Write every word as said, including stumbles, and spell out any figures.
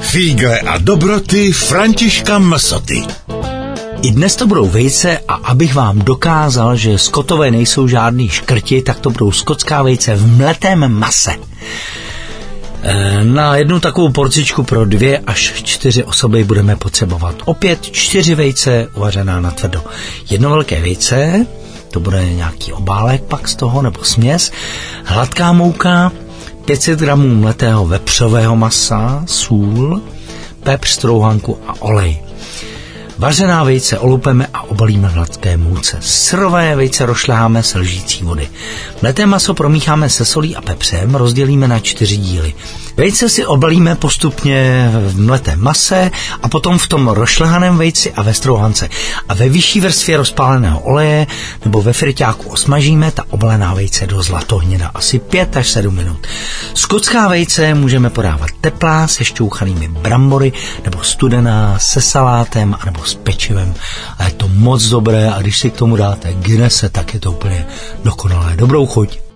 Fígle a dobroty Františka Msoty. I dnes to budou vejce a abych vám dokázal, že skotové nejsou žádný škrti, tak to budou skotská vejce v mletém mase. Na jednu takovou porcičku pro dvě až čtyři osoby budeme potřebovat opět čtyři vejce uvařená na tvrdo. Jedno velké vejce, to bude nějaký obálek pak z toho, nebo směs, hladká mouka, pět set gramů mletého vepřového masa, sůl, pepř, strouhanku a olej. Vařená vejce olupeme a obalíme v hladké mouce. Syrové vejce rošleháme s lžící vody. Mleté maso promícháme se solí a pepřem, rozdělíme na čtyři díly. Vejce si obalíme postupně v mletém mase a potom v tom rošlehaném vejci a ve strouhance. A ve vyšší vrstvě rozpáleného oleje nebo ve friťáku osmažíme ta obalená vejce do zlatohněda asi pět až sedm minut. Skotská vejce můžeme podávat teplá se šťouchanými brambory nebo studená se salátem nebo s pečivem. A je to moc dobré a když si k tomu dáte Guinnesse, tak je to úplně dokonalé. Dobrou chuť.